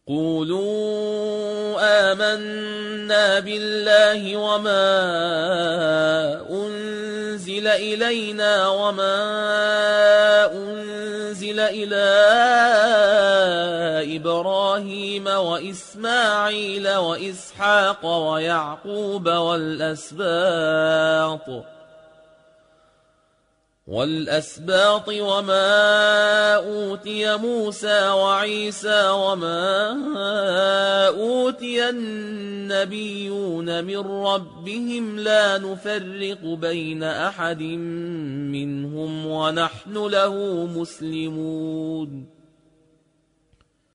قولوا آمنا بالله وما أنزل إلينا وما أنزل إلى إبراهيم وإسماعيل وإسحاق ويعقوب والأسباط وما أوتي موسى وعيسى وما أوتي النبيون من ربهم لا نفرق بين أحد منهم ونحن له مسلمون